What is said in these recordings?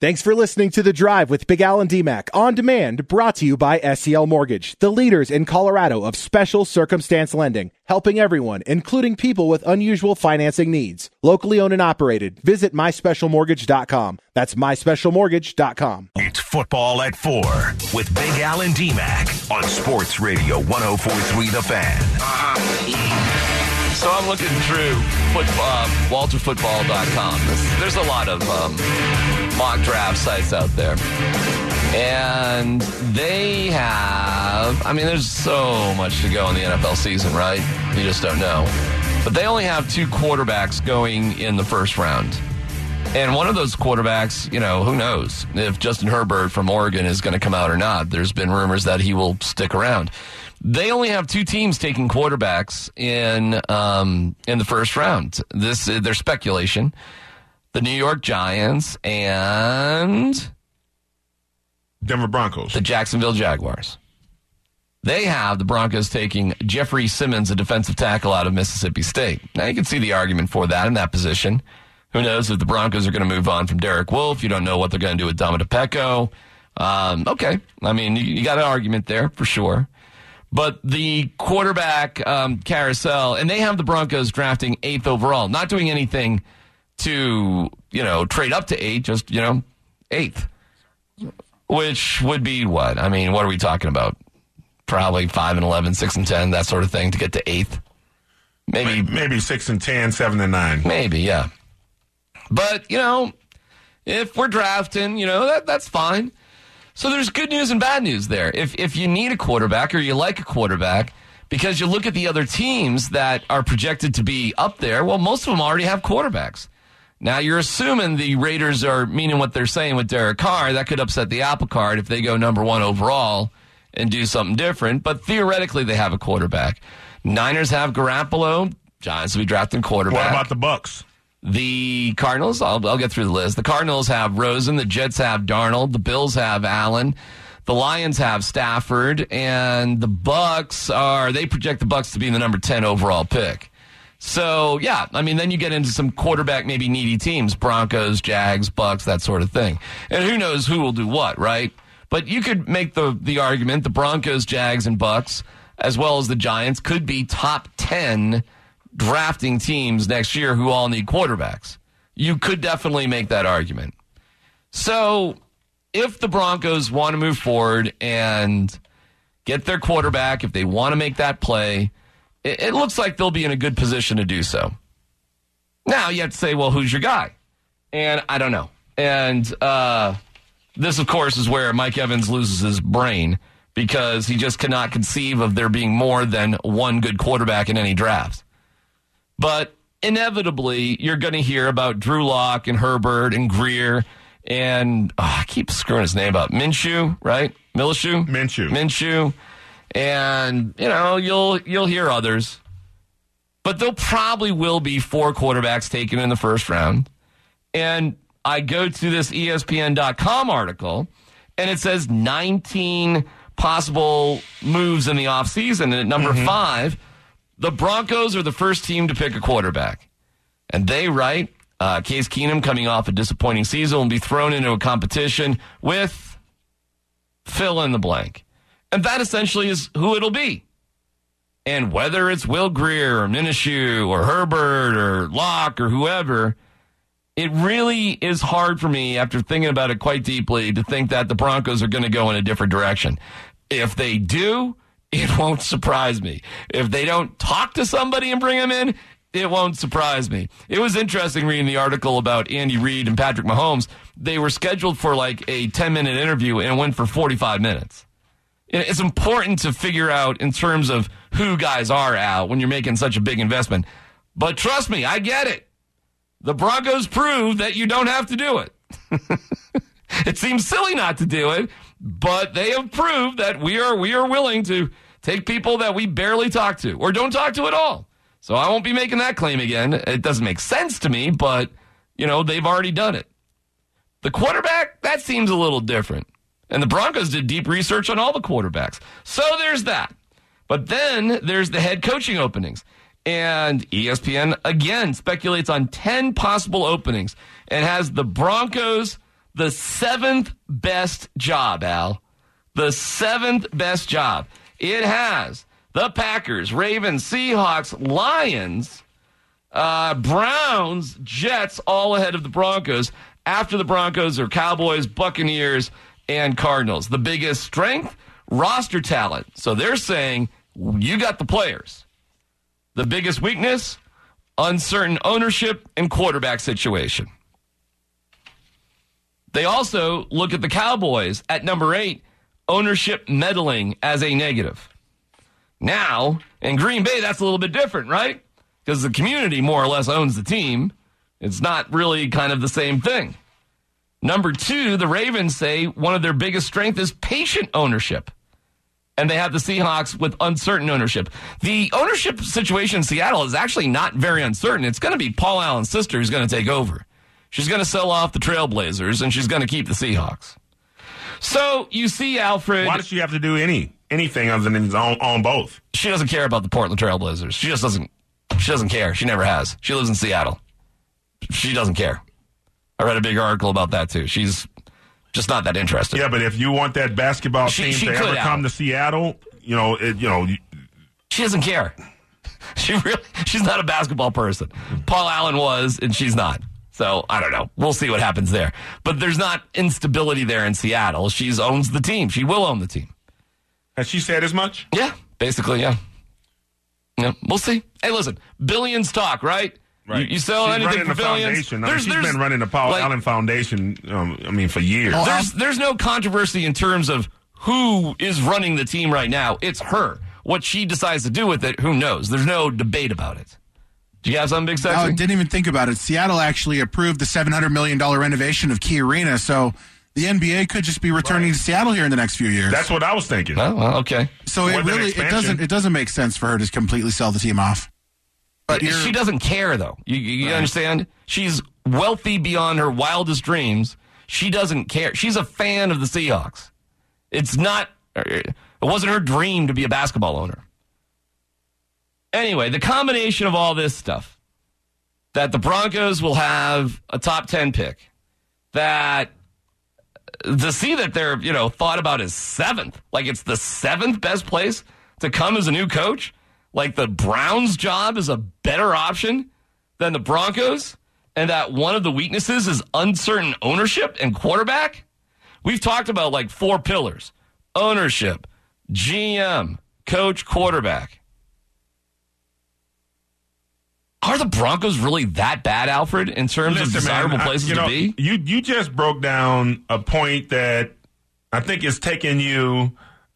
Thanks for listening to The Drive with Big Al and D-Mac on demand, brought to you by SCL Mortgage, the leaders in Colorado of special circumstance lending, helping everyone, including people with unusual financing needs. Locally owned and operated. Visit myspecialmortgage.com. That's myspecialmortgage.com. It's Football at 4 with Big Al and D-Mac on Sports Radio 104.3 The Fan. So I'm looking through WalterFootball.com. There's a lot of mock draft sites out there. And they have, there's so much to go in the NFL season, right? You just don't know. But they only have 2 quarterbacks going in the first round. And one of those quarterbacks, who knows if Justin Herbert from Oregon is going to come out or not. There's been rumors that he will stick around. They only have 2 teams taking quarterbacks in the first round. There's speculation. The New York Giants and Denver Broncos. The Jacksonville Jaguars. They have the Broncos taking Jeffrey Simmons, a defensive tackle out of Mississippi State. Now, you can see the argument for that in that position. Who knows if the Broncos are going to move on from Derek Wolfe. You don't know what they're going to do with Dominic Pecco. Okay. You got an argument there for sure. But the quarterback carousel, and they have the Broncos drafting 8th overall, not doing anything to, trade up to 8, just, 8th. Which would be what? What are we talking about? Probably 5-11, 6-10, that sort of thing to get to 8th. Maybe 6-10, 7-9. Maybe, yeah. But, if we're drafting, that's fine. So there's good news and bad news there. If you need a quarterback or you like a quarterback, because you look at the other teams that are projected to be up there, well, most of them already have quarterbacks. Now, you're assuming the Raiders are meaning what they're saying with Derek Carr. That could upset the apple cart if they go number 1 overall and do something different. But theoretically, they have a quarterback. Niners have Garoppolo. Giants will be drafting quarterback. What about the Bucs? The Cardinals, I'll get through the list. The Cardinals have Rosen. The Jets have Darnold. The Bills have Allen. The Lions have Stafford. And the Bucs they project the Bucs to be the number 10 overall pick. So, yeah, then you get into some quarterback, maybe needy teams. Broncos, Jags, Bucs, that sort of thing. And who knows who will do what, right? But you could make the argument the Broncos, Jags, and Bucs, as well as the Giants, could be top 10 drafting teams next year who all need quarterbacks. You could definitely make that argument. So if the Broncos want to move forward and get their quarterback, if they want to make that play, it looks like they'll be in a good position to do so. Now you have to say, well, who's your guy? And I don't know. And this, of course, is where Mike Evans loses his brain because he just cannot conceive of there being more than one good quarterback in any draft. But inevitably, you're going to hear about Drew Lock and Herbert and Greer and I keep screwing his name up. Minshew, right? Minshew. And, you'll hear others. But there probably will be 4 quarterbacks taken in the first round. And I go to this ESPN.com article, and it says 19 possible moves in the offseason. And at number 5, the Broncos are the first team to pick a quarterback. And they write, Case Keenum, coming off a disappointing season, will be thrown into a competition with fill in the blank. And that essentially is who it'll be. And whether it's Will Greer or Minshew or Herbert or Locke or whoever, it really is hard for me, after thinking about it quite deeply, to think that the Broncos are going to go in a different direction. If they do, it won't surprise me. If they don't talk to somebody and bring them in, it won't surprise me. It was interesting reading the article about Andy Reid and Patrick Mahomes. They were scheduled for like a 10-minute interview and went for 45 minutes. It's important to figure out in terms of who guys are out when you're making such a big investment. But trust me, I get it. The Broncos prove that you don't have to do it. It seems silly not to do it, but they have proved that we are willing to take people that we barely talk to or don't talk to at all. So I won't be making that claim again. It doesn't make sense to me, but, they've already done it. The quarterback, that seems a little different. And the Broncos did deep research on all the quarterbacks. So there's that. But then there's the head coaching openings. And ESPN, again, speculates on 10 possible openings and has the Broncos, the 7th best job, Al. The 7th best job. It has the Packers, Ravens, Seahawks, Lions, Browns, Jets, all ahead of the Broncos. After the Broncos are Cowboys, Buccaneers, and Cardinals. The biggest strength, roster talent. So they're saying, you got the players. The biggest weakness, uncertain ownership and quarterback situation. They also look at the Cowboys at number 8, ownership meddling as a negative. Now, in Green Bay, that's a little bit different, right? Because the community more or less owns the team. It's not really kind of the same thing. Number 2, the Ravens say one of their biggest strengths is patient ownership. And they have the Seahawks with uncertain ownership. The ownership situation in Seattle is actually not very uncertain. It's going to be Paul Allen's sister who's going to take over. She's going to sell off the Trailblazers, and she's going to keep the Seahawks. So you see, Alfred. Why does she have to do anything other than own both? She doesn't care about the Portland Trailblazers. She just doesn't. She doesn't care. She never has. She lives in Seattle. She doesn't care. I read a big article about that too. She's just not that interested. Yeah, but if you want that basketball team to ever come to Seattle, she doesn't care. She's not a basketball person. Paul Allen was, and she's not. So, I don't know. We'll see what happens there. But there's not instability there in Seattle. She owns the team. She will own the team. Has she said as much? Yeah, basically, yeah. Yeah, we'll see. Hey, listen, billions talk, right? Right. You sell she's anything for billions? She's been running the Paul Allen Foundation, for years. There's no controversy in terms of who is running the team right now. It's her. What she decides to do with it, who knows? There's no debate about it. Do you have something big, Sexy? No, I didn't even think about it. Seattle actually approved the $700 million renovation of Key Arena, so the NBA could just be returning to Seattle here in the next few years. That's what I was thinking. Oh, well, okay. So it doesn't make sense for her to completely sell the team off. But she doesn't care, though. You right. Understand? She's wealthy beyond her wildest dreams. She doesn't care. She's a fan of the Seahawks. It wasn't her dream to be a basketball owner. Anyway, the combination of all this stuff, that the Broncos will have a top 10 pick, that to see that they're, thought about as 7th, like it's the 7th best place to come as a new coach, like the Browns' job is a better option than the Broncos, and that one of the weaknesses is uncertain ownership and quarterback. We've talked about like 4 pillars: ownership, GM, coach, quarterback. Are the Broncos really that bad, Alfred, in terms of desirable places to be? You just broke down a point that I think is taking you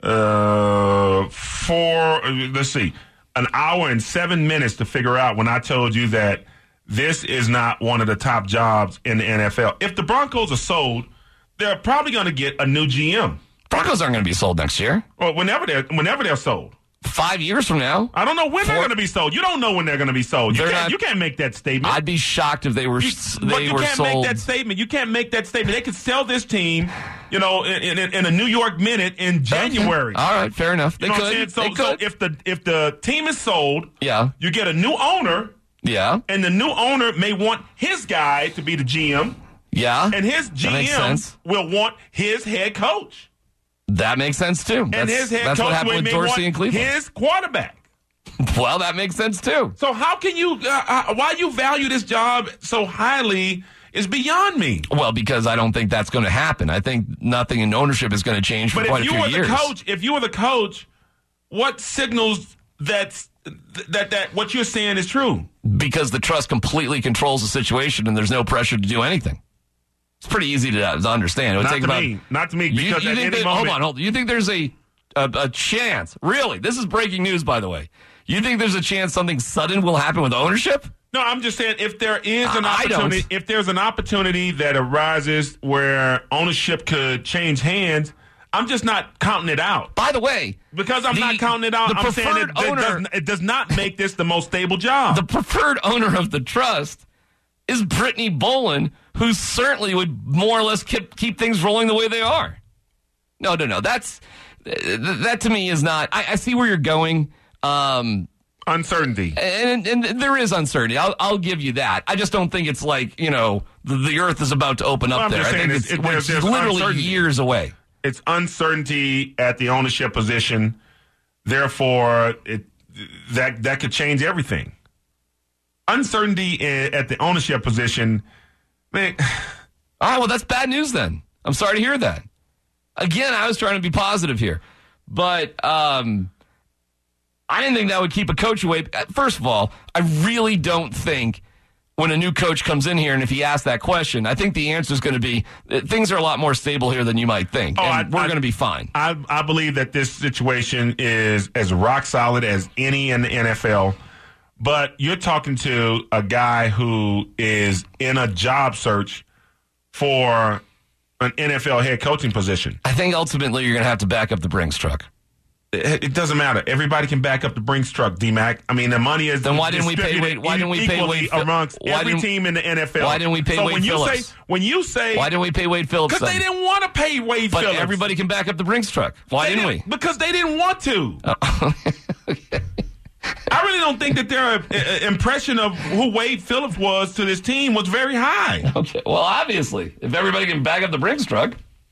an hour and 7 minutes to figure out when I told you that this is not one of the top jobs in the NFL. If the Broncos are sold, they're probably going to get a new GM. Broncos aren't going to be sold next year. Well, whenever they're sold. 5 years from now. I don't know when they're going to be sold. You don't know when they're going to be sold. You can't make that statement. I'd be shocked if they were sold. But you can't make that statement. You can't make that statement. They could sell this team, in a New York Minute in January. Okay. All right, fair enough. They could. So if the team is sold, yeah, you get a new owner. Yeah. And the new owner may want his guy to be the GM. Yeah. And his GM will want his head coach. That makes sense, too. And his head coach what happened with Dorsey and Cleveland. His quarterback. Well, that makes sense, too. So how can you why you value this job so highly is beyond me. Well, because I don't think that's going to happen. I think nothing in ownership is going to change for quite a few years. If you were the coach, what signals that what you're saying is true? Because the trust completely controls the situation and there's no pressure to do anything. It's pretty easy to understand. Not to me. Because at any moment, hold on. You think there's a chance? Really? This is breaking news, by the way. You think there's a chance something sudden will happen with ownership? No, I'm just saying if there is an opportunity, if there's an opportunity that arises where ownership could change hands, I'm just not counting it out. By the way, because I'm not counting it out, I'm saying it does not make this the most stable job. The preferred owner of the trust is Brittany Boland, who certainly would more or less keep things rolling the way they are. No. That to me is not. I see where you're going. Uncertainty. And there is uncertainty. I'll give you that. I just don't think it's like, the earth is about to open up there. I think it's literally years away. It's uncertainty at the ownership position. Therefore, that could change everything. Uncertainty at the ownership position, man. All right, well, that's bad news then. I'm sorry to hear that. Again, I was trying to be positive here. But I didn't think that would keep a coach away. First of all, I really don't think when a new coach comes in here and if he asks that question, I think the answer is going to be things are a lot more stable here than you might think. And we're going to be fine. I believe that this situation is as rock solid as any in the NFL. But you're talking to a guy who is in a job search for an NFL head coaching position. I think ultimately you're going to have to back up the Brinks truck. It doesn't matter. Everybody can back up the Brinks truck, D-Mac. I mean, the money is then why didn't we pay Wade? Why didn't we pay Wade amongst every team in the NFL? Why didn't we pay Wade Phillips? When you say why didn't we pay Wade Phillips? Because they didn't want to pay Wade Phillips. But everybody can back up the Brinks truck. Why didn't we? Because they didn't want to. Okay. I really don't think that their impression of who Wade Phillips was to this team was very high. Okay. Well, obviously, if everybody can back up the Brinks truck.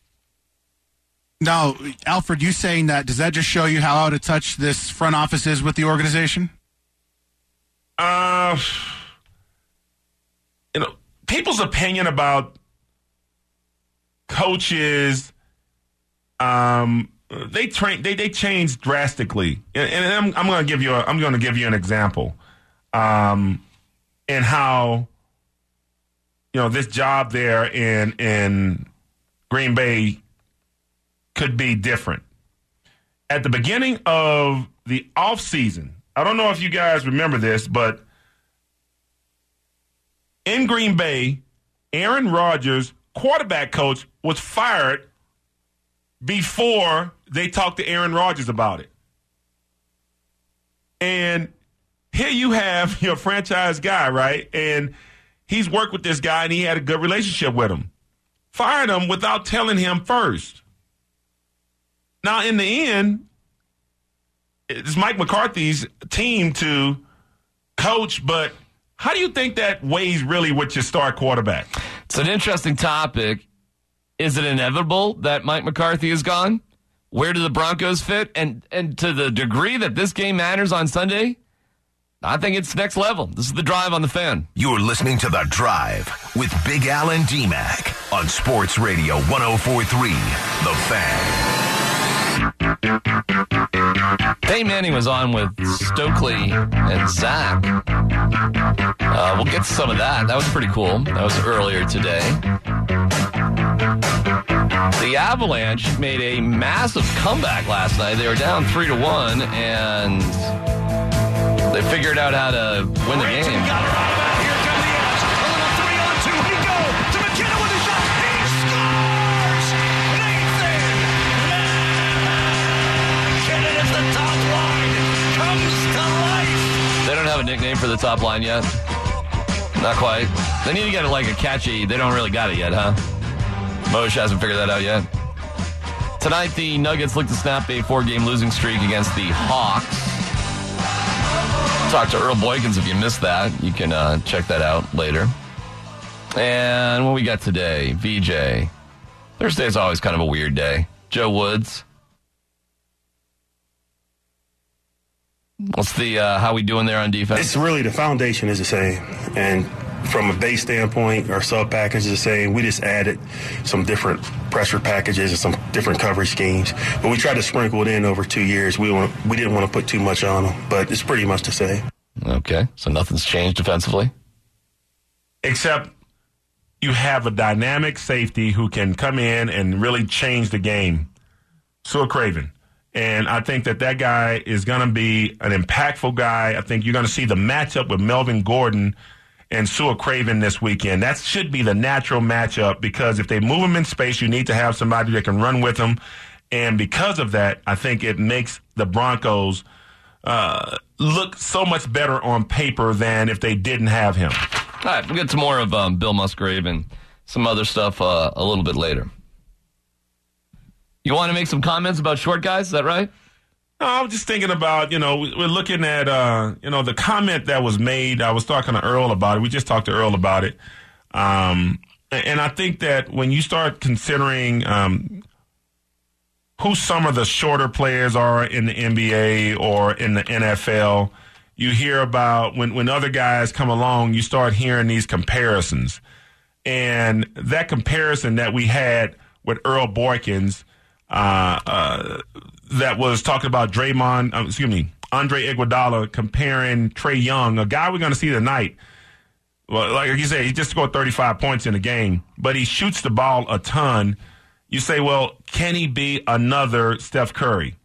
Now, Alfred, you saying that, does that just show you how out of touch this front office is with the organization? People's opinion about coaches, they changed drastically, and I'm going to give you an example, and how this job there in Green Bay could be different. At the beginning of the offseason, I don't know if you guys remember this, but in Green Bay, Aaron Rodgers, quarterback coach, was fired before they talked to Aaron Rodgers about it. And here you have your franchise guy, right? And he's worked with this guy, and he had a good relationship with him. Fired him without telling him first. Now, in the end, it's Mike McCarthy's team to coach, but how do you think that weighs really with your star quarterback? It's an interesting topic. Is it inevitable that Mike McCarthy is gone? Where do the Broncos fit? And to the degree that this game matters on Sunday, I think it's next level. This is The Drive on The Fan. You're listening to The Drive with Big Al and D-Mac on Sports Radio 104.3 The Fan. Peyton Manning was on with Stokely and Zach. We'll get to some of that. That was pretty cool. That was earlier today. The Avalanche made a massive comeback last night. They were down 3-1, and they figured out how to win the game. Got her out of that. Here come the Avs. A little 3-on-2. He go to McKenna with a shot. He scores! Nathan McKinnon at the top line. Comes to life. They don't have a nickname for the top line yet. Not quite. They need to get it like a catchy. They don't really got it yet, huh? Moshe hasn't figured that out yet. Tonight, the Nuggets look to snap a 4-game losing streak against the Hawks. Talk to Earl Boykins if you missed that. You can check that out later. And what we got today, VJ. Thursday is always kind of a weird day. Joe Woods. What's the how we doing there on defense? It's really the foundation is the same, and from a base standpoint, our sub package is the same. We just added some different pressure packages and some different coverage schemes, but we tried to sprinkle it in over 2 years. We didn't want to put too much on them, but it's pretty much the same. Okay, so nothing's changed defensively, except you have a dynamic safety who can come in and really change the game. Su'a Craven. And I think that guy is going to be an impactful guy. I think you're going to see the matchup with Melvin Gordon and Su'a Craven this weekend. That should be the natural matchup because if they move him in space, you need to have somebody that can run with him. And because of that, I think it makes the Broncos look so much better on paper than if they didn't have him. All right, we'll get to more of Bill Musgrave and some other stuff a little bit later. You want to make some comments about short guys? Is that right? I was just thinking about, we're looking at, the comment that was made. I was talking to Earl about it. We just talked to Earl about it. And I think that when you start considering who some of the shorter players are in the NBA or in the NFL, you hear about when other guys come along, you start hearing these comparisons. And that comparison that we had with Earl Boykins, that was talking about Andre Iguodala comparing Trae Young, a guy we're going to see tonight. Well, like you say, he just scored 35 points in a game, but he shoots the ball a ton. You say, well, can he be another Steph Curry?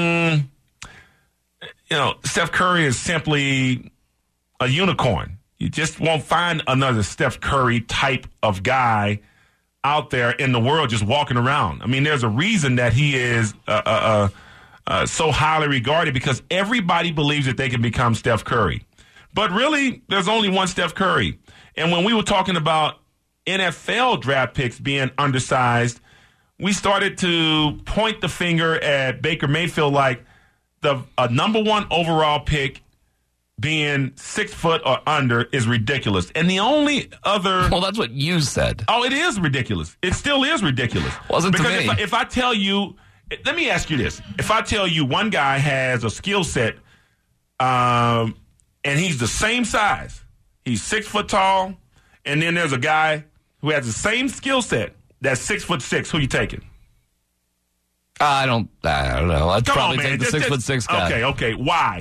Steph Curry is simply a unicorn. You just won't find another Steph Curry type of guy out there in the world just walking around. I mean, there's a reason that he is so highly regarded, because everybody believes that they can become Steph Curry. But really, there's only one Steph Curry. And when we were talking about NFL draft picks being undersized, we started to point the finger at Baker Mayfield like a number one overall pick being 6 foot or under is ridiculous. And the only other... Well, that's what you said. Oh, it is ridiculous. It still is ridiculous. Wasn't because to me. If I tell you... Let me ask you this. If I tell you one guy has a skill set and he's the same size, he's 6 foot tall, and then there's a guy who has the same skill set that's 6'6", who you taking? I don't know. I'd probably take the 6'6" guy. Okay. Why?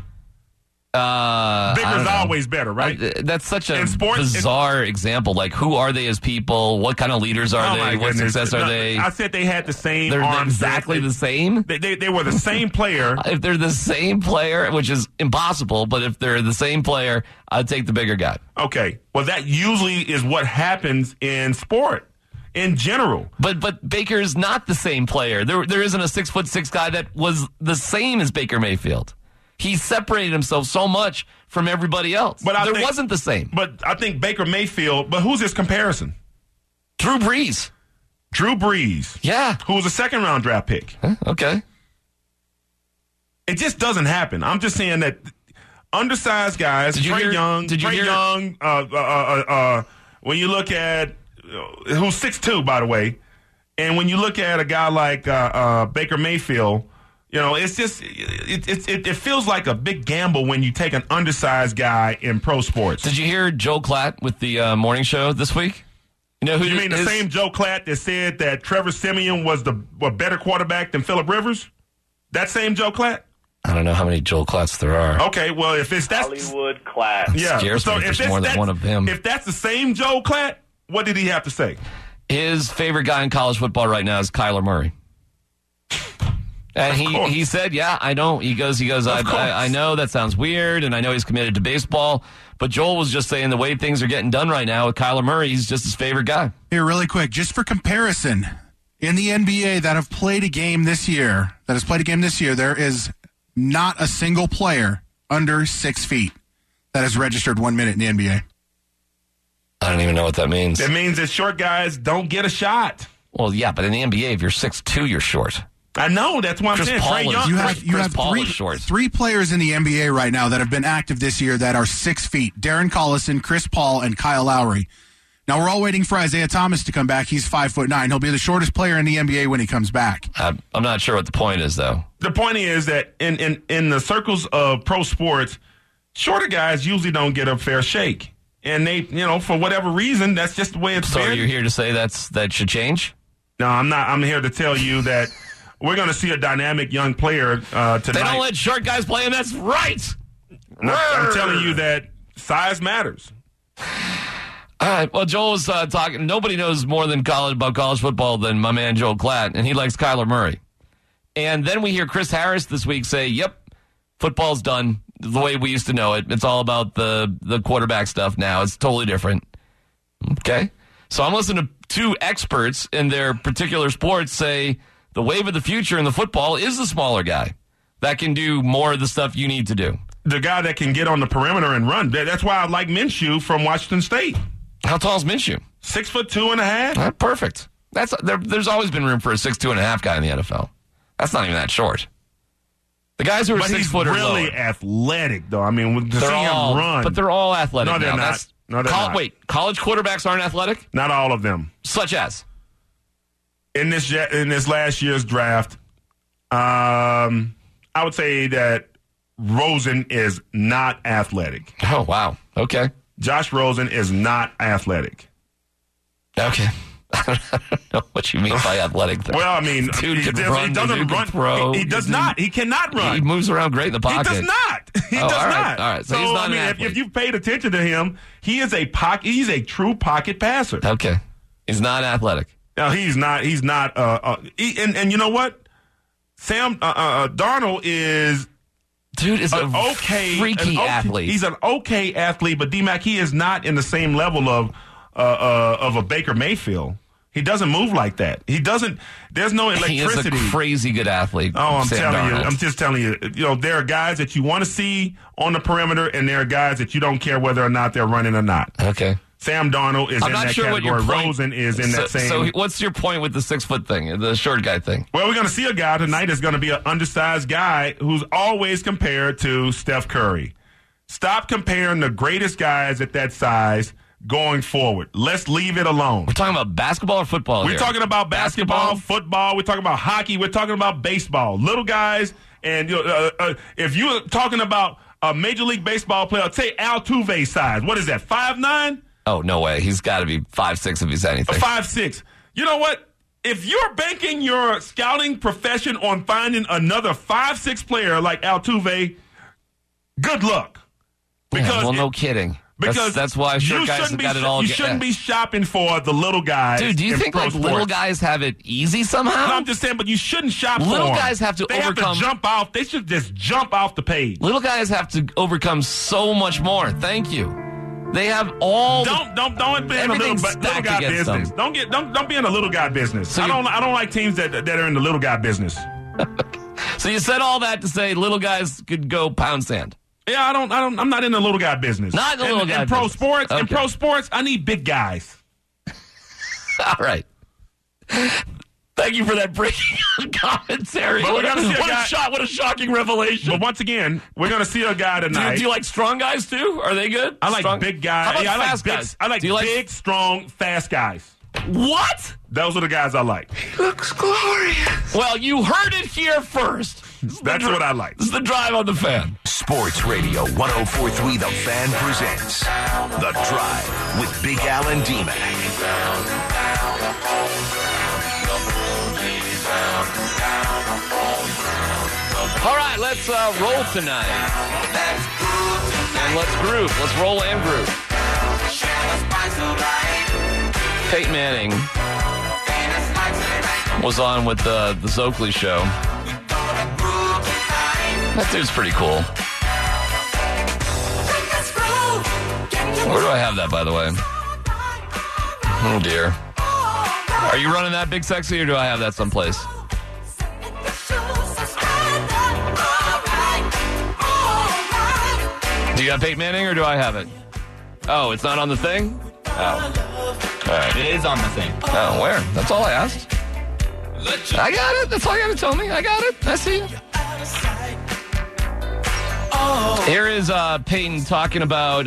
Bigger's always better, right? That's such a sports, bizarre example. Like, who are they as people? What kind of leaders are they? What success are they? I said they had the same They're arms. exactly the same? They were the same player. If they're the same player, which is impossible, but if they're the same player, I'd take the bigger guy. Okay. Well, that usually is what happens in sport in general. But Baker's not the same player. There isn't a 6'6" guy that was the same as Baker Mayfield. He separated himself so much from everybody else. But there wasn't the same. But I think Baker Mayfield, but who's his comparison? Drew Brees. Yeah. Who was a second-round draft pick. Okay. It just doesn't happen. I'm just saying that undersized guys, Trae Young, when you look at, who's 6'2", by the way, and when you look at a guy like Baker Mayfield, it's just it feels like a big gamble when you take an undersized guy in pro sports. Did you hear Joe Klatt with the morning show this week? You mean the same Joe Klatt that said that Trevor Siemian was a better quarterback than Phillip Rivers? That same Joe Klatt? I don't know how many Joel Klatts there are. Okay, well, if it's that Hollywood Klatt. Yeah, scares me if there's more than one of him. If that's the same Joe Klatt, what did he have to say? His favorite guy in college football right now is Kyler Murray. And he said, yeah, I know. He goes, I know that sounds weird, and I know he's committed to baseball, but Joel was just saying the way things are getting done right now with Kyler Murray, he's just his favorite guy. Here, really quick, just for comparison, in the NBA that has played a game this year, there is not a single player under 6 feet that has registered 1 minute in the NBA. I don't even know what that means. It means that short guys don't get a shot. Well, yeah, but in the NBA, if you're 6'2", you're short. I know. That's what I'm saying. Trae Young. You have three players in the NBA right now that have been active this year that are 6 feet. Darren Collison, Chris Paul, and Kyle Lowry. Now, we're all waiting for Isaiah Thomas to come back. He's 5'9". He'll be the shortest player in the NBA when he comes back. I'm not sure what the point is, though. The point is that in the circles of pro sports, shorter guys usually don't get a fair shake. And they, for whatever reason, that's just the way it's been. So you're here to say that should change? No, I'm not. I'm here to tell you that we're going to see a dynamic young player tonight. They don't let short guys play him. That's right. I'm telling you that size matters. All right. Well, Joel was talking. Nobody knows more about college football than my man Joel Klatt, and he likes Kyler Murray. And then we hear Chris Harris this week say, yep, football's done the way we used to know it. It's all about the quarterback stuff now. It's totally different. Okay. So I'm listening to two experts in their particular sports say the wave of the future in the football is the smaller guy that can do more of the stuff you need to do. The guy that can get on the perimeter and run. That's why I like Minshew from Washington State. How tall is Minshew? 6'2.5". Perfect. There's always been room for a 6'2.5" guy in the NFL. That's not even that short. The guys who are But 6 he's foot or really lower. athletic, though. I mean, to see him run. But they're all athletic. No, they're now. not. That's- No, they're not. Wait, college quarterbacks aren't athletic? Not all of them. Such as? In this last year's draft, I would say that Rosen is not athletic. Oh, wow. Okay. Josh Rosen is not athletic. Okay. I don't know what you mean by athletic. There. Well, I mean, Dude he can doesn't run, run. dude can throw. He does not. He cannot run. He moves around great in the pocket. He does not. He Oh, does all right, not. all right. So he's not an athlete. if you've paid attention to him, he is a pocket. He's a true pocket passer. Okay. He's not athletic. No, he's not. He's not. And you know what? Sam Darnold is. Dude is an a okay, freaky athlete. He's an okay athlete, but D-Mac, he is not in the same level of a Baker Mayfield. He doesn't move like that. He doesn't. There's no electricity. He is a crazy good athlete. Oh, I'm Sam telling Darnold. you. I'm just telling you. You know, there are guys that you want to see on the perimeter, and there are guys that you don't care whether or not they're running or not. Okay. Sam Darnold is I'm in not that sure what category. your point. Rosen is in that same. So what's your point with the 6 foot thing, the short guy thing? Well, we're going to see a guy tonight that's going to be an undersized guy who's always compared to Steph Curry. Stop comparing the greatest guys at that size going forward. Let's leave it alone. We're talking about basketball or football We're here? talking about basketball, football. We're talking about hockey. We're talking about baseball. Little guys, and if you're talking about a Major League Baseball player, say Altuve size. What is that, 5'9"? Oh, no way. He's got to be 5'6" if he's anything. 5'6". You know what? If you're banking your scouting profession on finding another 5'6" player like Altuve, good luck. Yeah, well, no kidding. Because that's why short guys have got it all. You shouldn't be shopping for the little guys. Dude, do you think like little guys have it easy somehow? No, I'm just saying, but you shouldn't shop for little them. guys have to They overcome. have to jump off. They should just jump off the page. Little guys have to overcome so much more. Thank you. They have all. Don't be in a little guy business. Them. Don't be in a little guy business. So I don't like teams that are in the little guy business. So you said all that to say little guys could go pound sand. Yeah, I'm not in the little guy business. Not in the little guy in pro business. sports. Okay. In pro sports, I need big guys. All right. Thank you for that breaking commentary. But we're gonna see What a shocking revelation. But once again, we're gonna see a guy tonight. Do you like strong guys too? Are they good? I like strong? big guys. How about Yeah, I like fast big, guys? I like Do you big, strong, fast guys. What? Those are the guys I like. Looks glorious. Well, you heard it here first. That's what I like. This is the Drive on the Fan. Sports Radio 104.3 The Fan presents The Drive with Big Al and D-Mac. All right, let's roll tonight. And let's groove. Let's roll and groove. Peyton Manning was on with the Zoakley show. That dude's pretty cool. Where do I have that, by the way? Oh, dear. Are you running that, Big Sexy, or do I have that someplace? Do you have Peyton Manning, or do I have it? Oh, it's not on the thing? Oh. All right. It is on the thing. Oh, where? That's all I asked. I got it. That's all you got to tell me. I got it. I see it. Here is Peyton talking about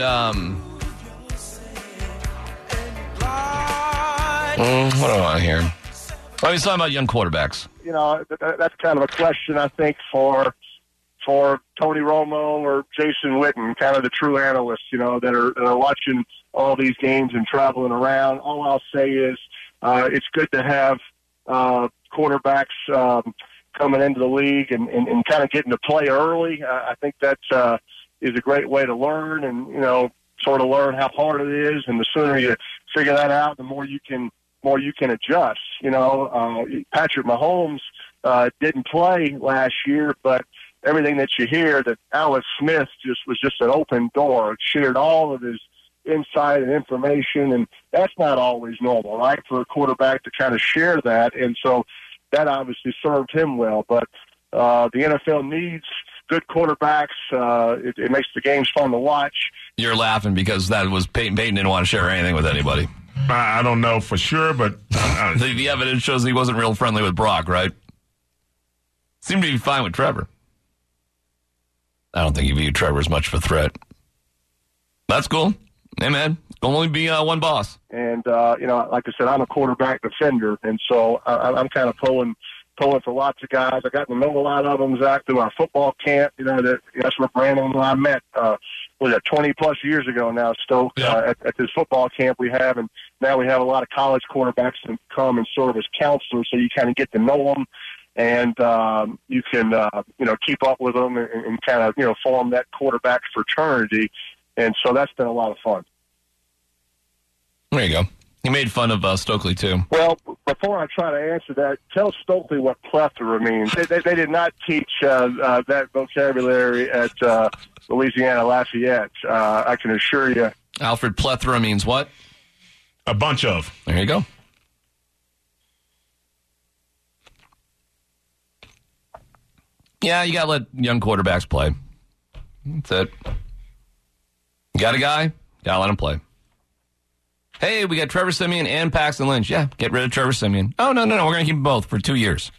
what do I want to hear? Oh, he's talking about young quarterbacks. You know, that's kind of a question, I think, for Tony Romo or Jason Witten, kind of the true analysts, you know, that are watching all these games and traveling around. All I'll say is it's good to have quarterbacks coming into the league and kind of getting to play early. I think that is a great way to learn and, you know, sort of learn how hard it is. And the sooner you figure that out, the more you can adjust. You know, Patrick Mahomes didn't play last year, but everything that you hear that Alex Smith was just an open door, shared all of his insight and information, and that's not always normal, right, for a quarterback to kind of share that. And so that obviously served him well. But the NFL needs good quarterbacks. It makes the games fun to watch. You're laughing because that was Peyton. Peyton didn't want to share anything with anybody. I don't know for sure, but the evidence shows he wasn't real friendly with Brock, right? Seemed to be fine with Trevor. I don't think you view Trevor as much of a threat. That's cool. Hey, man, there'll only be one boss. And, like I said, I'm a quarterback defender, and so I'm kind of pulling for lots of guys. I got to know a lot of them, Zach, through our football camp. That's where Brandon and I met, 20-plus years ago now, Stoke, at this football camp we have. And now we have a lot of college quarterbacks that come and serve as counselors, so you kind of get to know them. And you can, keep up with them and kind of, form that quarterback fraternity. And so that's been a lot of fun. There you go. He made fun of Stokely, too. Well, before I try to answer that, tell Stokely what plethora means. They did not teach that vocabulary at Louisiana Lafayette. I can assure you. Alfred, plethora means what? A bunch of. There you go. Yeah, you got to let young quarterbacks play. That's it. You got a guy? Got to let him play. Hey, we got Trevor Siemian and Paxton Lynch. Yeah, get rid of Trevor Siemian. Oh, no. We're going to keep them both for 2 years.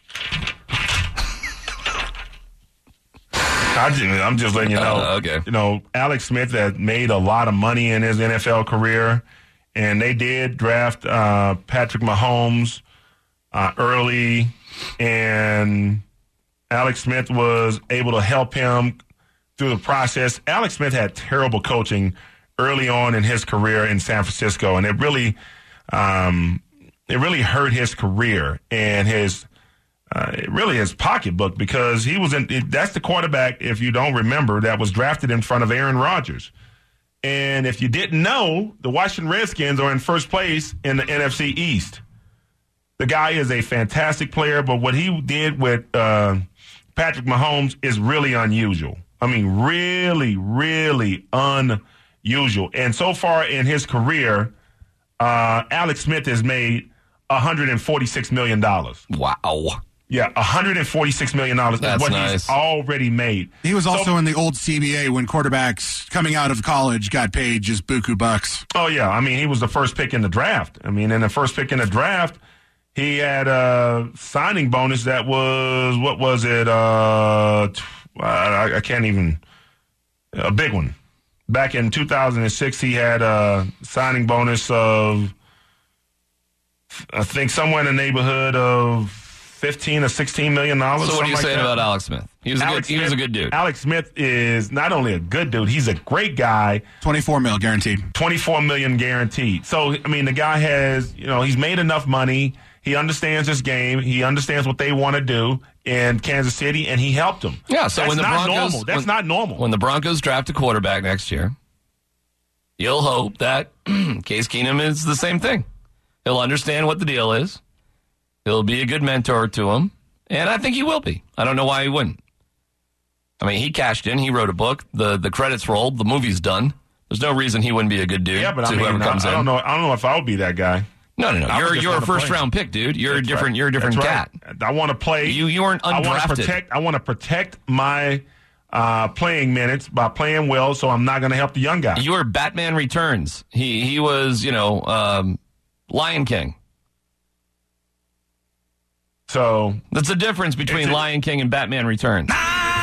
I'm just letting you know. Okay. Alex Smith has made a lot of money in his NFL career, and they did draft Patrick Mahomes early, and Alex Smith was able to help him through the process. Alex Smith had terrible coaching early on in his career in San Francisco, and it really hurt his career and his pocketbook, because that's the quarterback, if you don't remember, that was drafted in front of Aaron Rodgers. And if you didn't know, the Washington Redskins are in first place in the NFC East. The guy is a fantastic player, but what he did with Patrick Mahomes is really unusual. I mean, really, really unusual. And so far in his career, Alex Smith has made $146 million. Wow. Yeah, $146 million is what nice. He's already made. He was also in the old CBA when quarterbacks coming out of college got paid just buku bucks. Oh, yeah. I mean, he was the first pick in the draft. I mean, in the first pick in the draft, he had a signing bonus that was, what was it? I can't even, a big one. Back in 2006, he had a signing bonus of, I think, somewhere in the neighborhood of $15 or $16 million. So what are you saying about Alex Smith? He was a good dude. Alex Smith is not only a good dude, he's a great guy. $24 million guaranteed. $24 million guaranteed. So, I mean, the guy has, he's made enough money. He understands this game. He understands what they want to do in Kansas City, and he helped them. Yeah, so when the Broncos... That's not normal. When the Broncos draft a quarterback next year, you'll hope that Case Keenum is the same thing. He'll understand what the deal is. He'll be a good mentor to him, and I think he will be. I don't know why he wouldn't. I mean, he cashed in. He wrote a book. The credits rolled. The movie's done. There's no reason he wouldn't be a good dude. Yeah, but to whoever comes in. I don't know if I would be that guy. No. You're a first-round pick, dude. You're a different cat. Right. I want to play. You weren't undrafted. I want to protect my playing minutes by playing well, so I'm not going to help the young guy. You were Batman Returns. He was, Lion King. So that's the difference between Lion King and Batman Returns.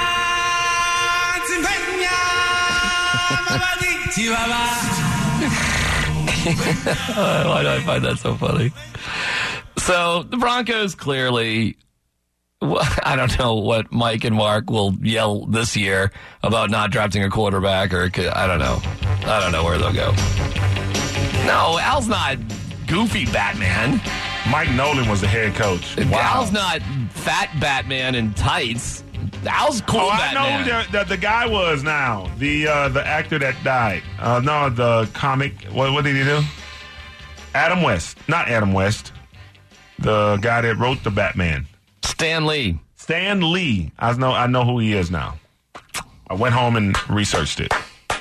Why do I find that so funny? So the Broncos clearly, I don't know what Mike and Mark will yell this year about not drafting a quarterback, or I don't know. I don't know where they'll go. No, Al's not goofy Batman. Mike Nolan was the head coach. Wow. Al's not fat Batman in tights. Al's cool Batman. I know who the guy was now. The actor that died. No, the comic. What did he do? Adam West. Not Adam West. The guy that wrote the Batman. Stan Lee. Stan Lee. I know who he is now. I went home and researched it.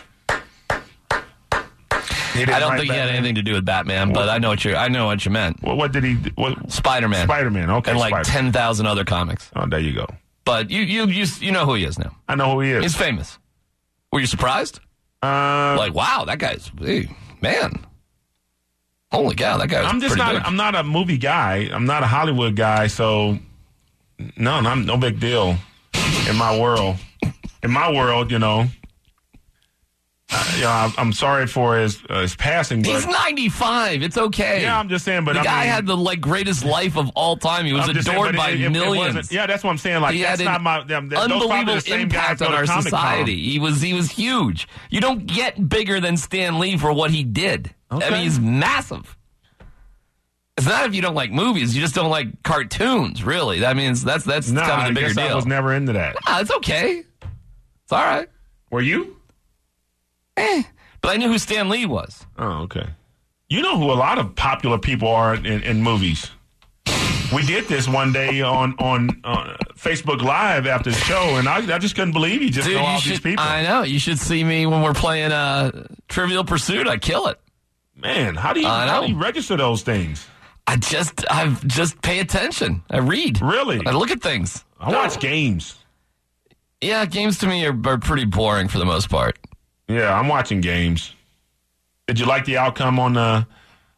I don't think he had anything to do with Batman, but I know what you meant. Well, what did he do? Spider-Man. Spider-Man, okay. And like 10,000 other comics. Oh, there you go. But you know who he is now. I know who he is. He's famous. Were you surprised? Wow, that guy's, man. Holy cow, that guy's pretty big. I'm not a movie guy. I'm not a Hollywood guy, so no big deal in my world. in my world, I'm sorry for his passing. But he's 95. It's okay. Yeah, I'm just saying. But the guy had the greatest life of all time. He was adored by millions. That's what I'm saying. Like, he that's had not my. Unbelievable impact on our society. He was huge. You don't get bigger than Stan Lee for what he did. Okay. I mean, he's massive. It's not if you don't like movies. You just don't like cartoons, really. That means that's kind of the bigger deal. I was never into that. Nah, it's okay. It's all right. Were you? But I knew who Stan Lee was. Oh, okay. You know who a lot of popular people are in movies. We did this one day on Facebook Live after the show, and I just couldn't believe you just know all these people. I know. You should see me when we're playing Trivial Pursuit. I kill it. Man, how do you register those things? I just pay attention. I read. Really? I look at things. I watch games. Yeah, games to me are pretty boring for the most part. Yeah, I'm watching games. Did you like the outcome on the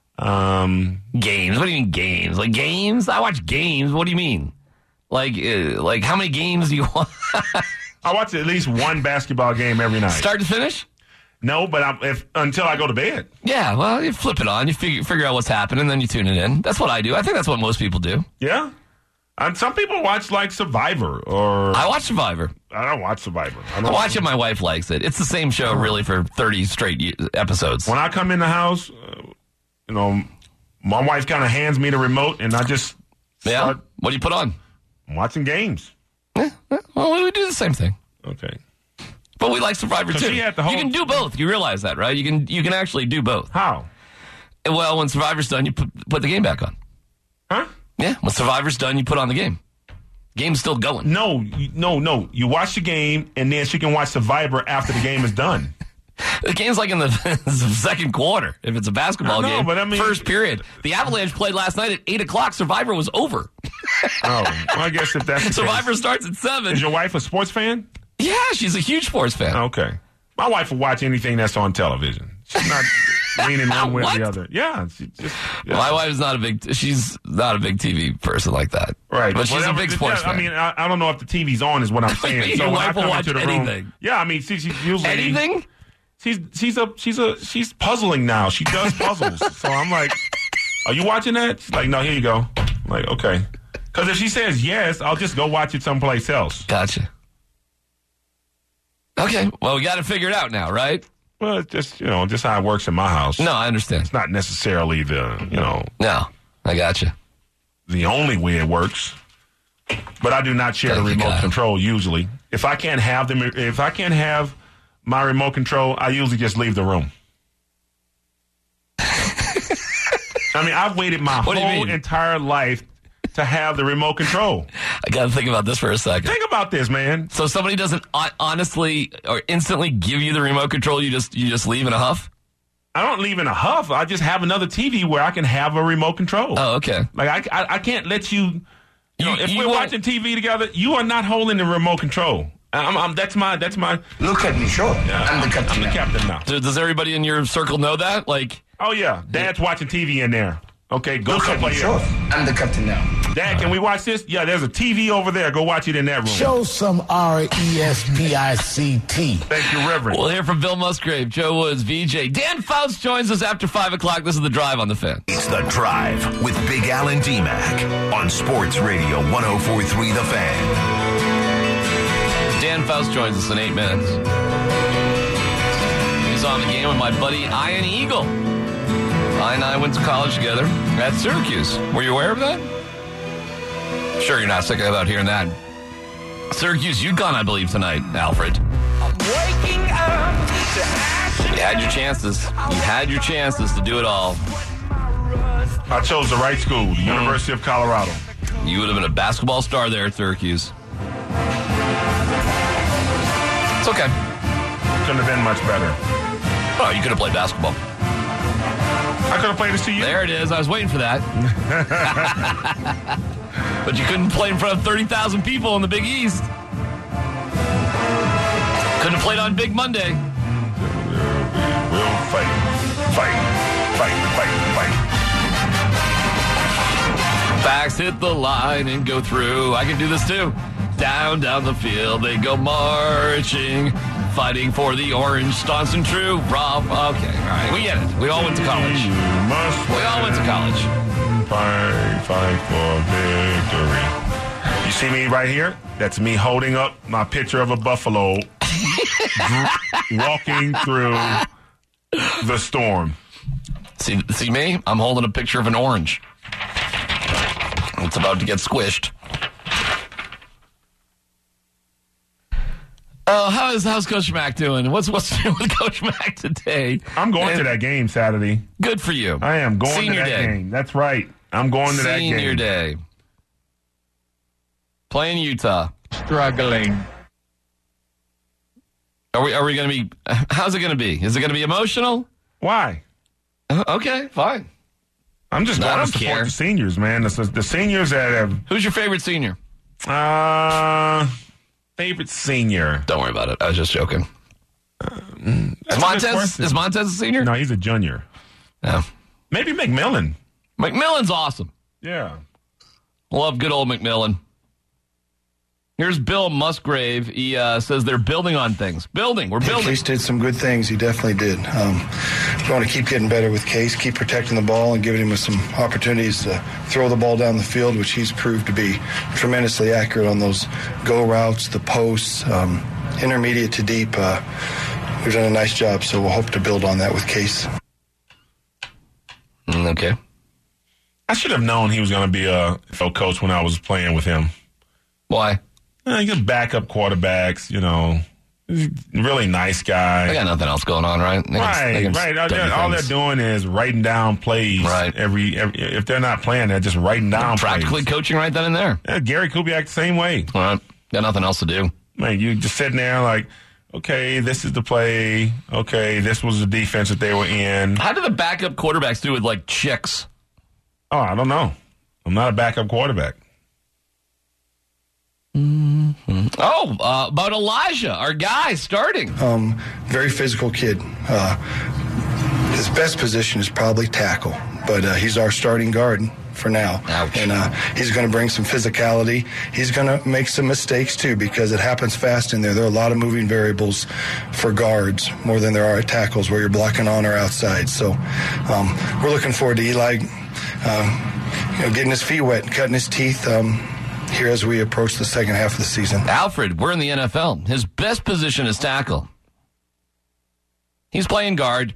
games? What do you mean games? Like games? I watch games. What do you mean? Like how many games do you watch? I watch at least one basketball game every night. Start to finish? No, but until I go to bed. Yeah, well, you flip it on, you figure out what's happening, and then you tune it in. That's what I do. I think that's what most people do. Yeah. And some people watch like Survivor or. I watch Survivor. I don't watch Survivor. I watch it. My wife likes it. It's the same show, really, for 30 straight episodes. When I come in the house, my wife kind of hands me the remote, and I just start. What do you put on? I'm watching games. Yeah. Well, we do the same thing. Okay. But we like Survivor too. You can do both. You realize that, right? You can actually do both. How? Well, when Survivor's done, you put the game back on. Huh? Yeah. When Survivor's done, you put on the game. Game's still going. No. You watch the game, and then she can watch Survivor after the game is done. The game's like in the second quarter. If it's a basketball game, but I mean, first period. The Avalanche played last night at 8:00. Survivor was over. Well, I guess if that's the Survivor case. starts at 7. Is your wife a sports fan? Yeah, she's a huge sports fan. Okay. My wife will watch anything that's on television. She's not leaning one way or the other. Yeah. My wife is she's not a big TV person like that. Right. But she's a big sports fan. I mean, I don't know if the TV's on is what I'm saying. Your so wife will watch anything. Room, yeah, I mean, she's usually. Anything? She's puzzling now. She does puzzles. So I'm like, are you watching that? She's like, no, here you go. I'm like, okay. Because if she says yes, I'll just go watch it someplace else. Gotcha. Okay, well, we got to figure it out now, right? Well, it's just, just how it works in my house. No, I understand. It's not necessarily No, I gotcha. The only way it works. But I do not share the remote control usually. If I can't have my remote control, I usually just leave the room. I mean, I've waited my whole entire life to have the remote control. I got to think about this for a second. Think about this, man. So somebody doesn't honestly or instantly give you the remote control, you just leave in a huff? I don't leave in a huff. I just have another TV where I can have a remote control. Oh, okay. Like I can't let you. If we're watching TV together, you are not holding the remote control. That's my. Look at me, sure. Yeah, I'm the captain now. Does everybody in your circle know that? Like, oh yeah, Dad's watching TV in there. Okay, go someplace else. Sure. I'm the captain now. Dad, can we watch this? Yeah, there's a TV over there. Go watch it in that room. Show some RESPICT. Thank you, Reverend. We'll hear from Bill Musgrave, Joe Woods, VJ. Dan Fouts joins us after 5 o'clock. This is The Drive on the Fan. It's The Drive with Big Al and D-Mac on Sports Radio 104.3 The Fan. Dan Fouts joins us in 8 minutes. He's on the game with my buddy Ian Eagle. I and I went to college together at Syracuse. Were you aware of that? Sure, you're not sick about hearing that. Syracuse, UConn, I believe, tonight, Alfred. I'm waking up to action. You had your chances. You had your chances to do it all. I chose the right school, the University of Colorado. You would have been a basketball star there at Syracuse. It's okay. Couldn't have been much better. Oh, you could have played basketball. I could have played this to you. There it is. I was waiting for that. But you couldn't play in front of 30,000 people in the Big East. Couldn't have played on Big Monday. We'll fight. Facts hit the line and go through. I can do this too. Down the field they go marching, fighting for the orange Staunton True. Rob, okay, all right, we get it. We all went to college. We all went to college. Fight for victory. You see me right here? That's me holding up my picture of a buffalo walking through the storm. See me? I'm holding a picture of an orange. It's about to get squished. Oh, how's Coach Mack doing? What's new with Coach Mack today? I'm going to that game Saturday. Good for you. I am going Senior to that day. game. That's right. I'm going to that game. Senior day. Playing Utah. Struggling. Are we going to be? How's it going to be? Is it going to be emotional? Why? Okay, fine. I'm just going to support the seniors, man. The seniors that have. Who's your favorite senior? Favorite senior. Don't worry about it. I was just joking. Is Montez a senior? No, he's a junior. Yeah. Maybe McMillan. McMillan's awesome. Yeah. Love good old McMillan. Here's Bill Musgrave. He says they're building on things. We're building. Case did some good things. He definitely did. We want to keep getting better with Case, keep protecting the ball and giving him some opportunities to throw the ball down the field, which he's proved to be tremendously accurate on those go routes, the posts, intermediate to deep. We've done a nice job, so we'll hope to build on that with Case. Okay. I should have known he was going to be a coach when I was playing with him. Why? Good backup quarterbacks, really nice guy. They got nothing else going on, right? Right. All they're doing is writing down plays. Right. If they're not playing, they're just writing down practically plays. coaching right then and there. Yeah, Gary Kubiak the same way. All right. Got nothing else to do. Man, you just sitting there like, okay, this is the play. Okay, this was the defense that they were in. How do the backup quarterbacks do with, like, chicks? Oh, I don't know. I'm not a backup quarterback. Mm-hmm. About Elijah, our guy starting. Very physical kid. His best position is probably tackle, but he's our starting guard for now. Ouch. And he's going to bring some physicality. He's going to make some mistakes, too, because it happens fast in there. There are a lot of moving variables for guards, more than there are at tackles, where you're blocking on or outside. So we're looking forward to Eli getting his feet wet, cutting his teeth here as we approach the second half of the season. Alfred, we're in the NFL. His best position is tackle. He's playing guard.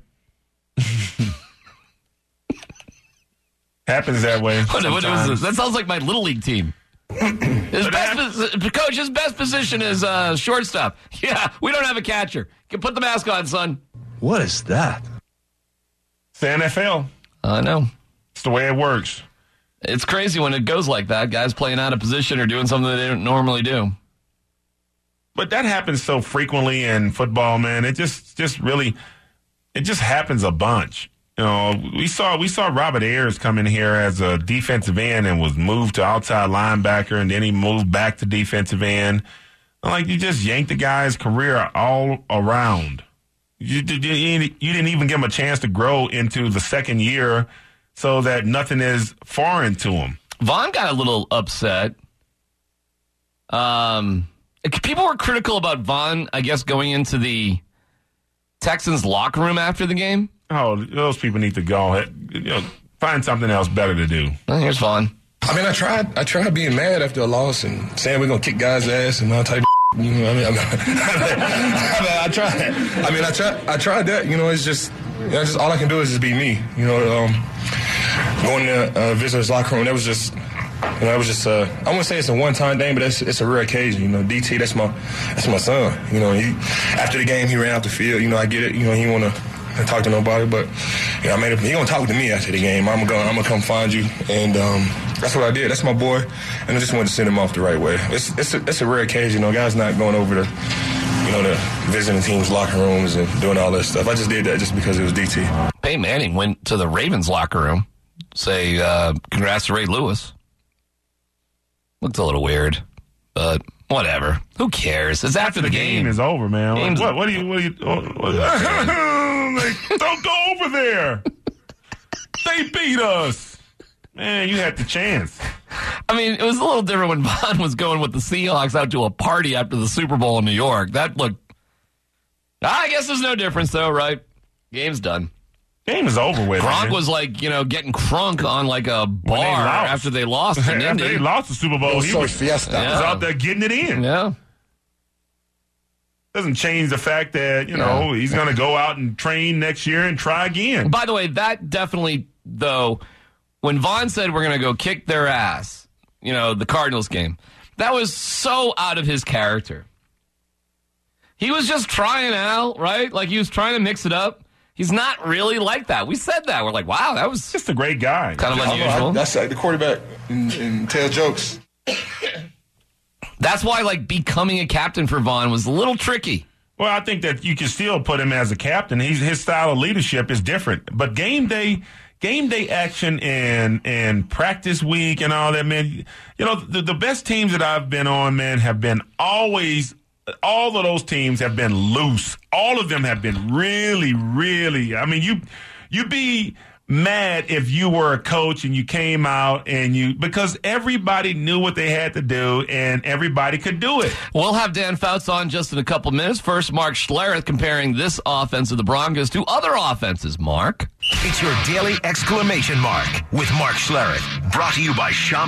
Happens that way. What is this? That sounds like my Little League team. Coach, his best position is shortstop. Yeah, we don't have a catcher. You can put the mask on, son. What is that? It's the NFL. I know. It's the way it works. It's crazy when it goes like that. Guys playing out of position or doing something they don't normally do. But that happens so frequently in football, man. It just happens a bunch. We saw Robert Ayers come in here as a defensive end and was moved to outside linebacker, and then he moved back to defensive end. Like, you just yanked the guy's career all around. You didn't even give him a chance to grow into the second year so that nothing is foreign to him. Vaughn got a little upset. People were critical about Vaughn, I guess, going into the Texans locker room after the game. Oh, those people need to go. Find something else better to do. Well, here's Vaughn. I mean, I tried being mad after a loss and saying we're gonna kick guys' ass and all type of. I tried. I tried that. It's just all I can do is just be me. Going to visitors' locker room. That was just. I wouldn't say it's a one-time thing, but it's a rare occasion. DT, that's my son. After the game, he ran out the field. I get it. He want to talk to nobody, but he gonna talk to me after the game. I'm gonna come find you, and that's what I did. That's my boy, and I just wanted to send him off the right way. It's a rare occasion. Guys not going over to the visiting teams' locker rooms and doing all that stuff. I just did that just because it was DT. Peyton Manning went to the Ravens locker room, say congrats to Ray Lewis. Looked a little weird, but whatever. Who cares? It's after the game is over, man. What do you don't go over there. They beat us. Man, you had the chance. I mean, it was a little different when Von was going with the Seahawks out to a party after the Super Bowl in New York. That looked... I guess there's no difference, though, right? Game's done. Game is over with. Gronk man. was like, getting crunk on like a bar after they lost in Indy. After they lost the Super Bowl, he was out there getting it in. Yeah. Doesn't change the fact that, he's going to go out and train next year and try again. By the way, that definitely, though, when Von said we're going to go kick their ass, the Cardinals game, that was so out of his character. He was just trying out, right? Like he was trying to mix it up. He's not really like that. We said that. We're like, wow, that was just a great guy. Kind of unusual. That's like the quarterback and tell jokes. That's why, becoming a captain for Von was a little tricky. Well, I think that you can still put him as a captain. His style of leadership is different. But game day action and practice week and all that, man, the best teams that I've been on, man, have been always – all of those teams have been loose. All of them have been really, really. I mean, you'd be mad if you were a coach and you came out because everybody knew what they had to do and everybody could do it. We'll have Dan Fouts on just in a couple minutes. First, Mark Schlereth comparing this offense of the Broncos to other offenses. Mark? It's your daily exclamation mark with Mark Schlereth, brought to you by Schomp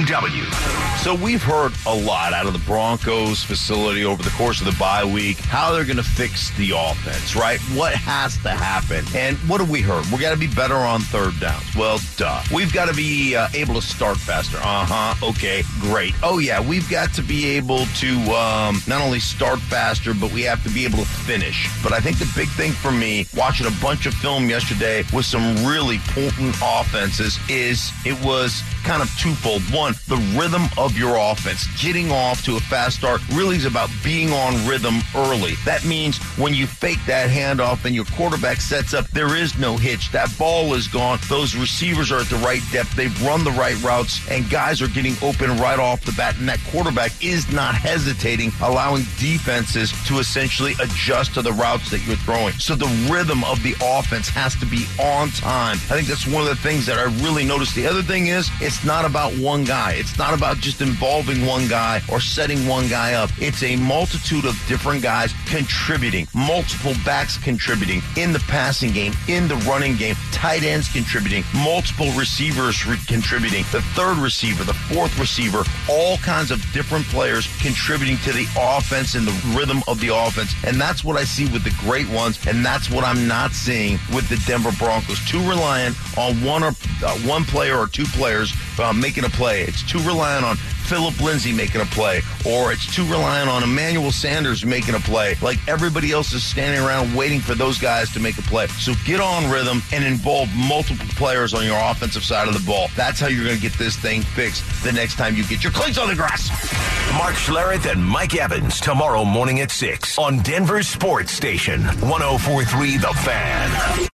BMW. So we've heard a lot out of the Broncos facility over the course of the bye week, how they're going to fix the offense, right? What has to happen? And what have we heard? We've got to be better on third downs. Well, duh. We've got to be able to start faster. Okay, great. Oh, yeah, we've got to be able to not only start faster, but we have to be able to finish. But I think the big thing for me, watching a bunch of film yesterday with some really potent offenses, is it was kind of twofold. One, the rhythm of your offense. Getting off to a fast start really is about being on rhythm early. That means when you fake that handoff and your quarterback sets up, there is no hitch. That ball is gone. Those receivers are at the right depth. They've run the right routes, and guys are getting open right off the bat, and that quarterback is not hesitating, allowing defenses to essentially adjust to the routes that you're throwing. So the rhythm of the offense has to be on time. I think that's one of the things that I really noticed. The other thing is, it's not about one guy. It's not about just involving one guy or setting one guy up. It's a multitude of different guys contributing, multiple backs contributing in the passing game, in the running game, tight ends contributing, multiple receivers contributing, the third receiver, the fourth receiver, all kinds of different players contributing to the offense and the rhythm of the offense. And that's what I see with the great ones, and that's what I'm not seeing with the Denver Broncos. Too reliant on one player or two players making a play. It's too reliant on Phillip Lindsay making a play, or it's too reliant on Emmanuel Sanders making a play. Like everybody else is standing around waiting for those guys to make a play. So get on rhythm and involve multiple players on your offensive side of the ball. That's how you're going to get this thing fixed the next time you get your cleats on the grass. Mark Schlereth and Mike Evans tomorrow morning at 6 on Denver's Sports Station, 104.3 The Fan.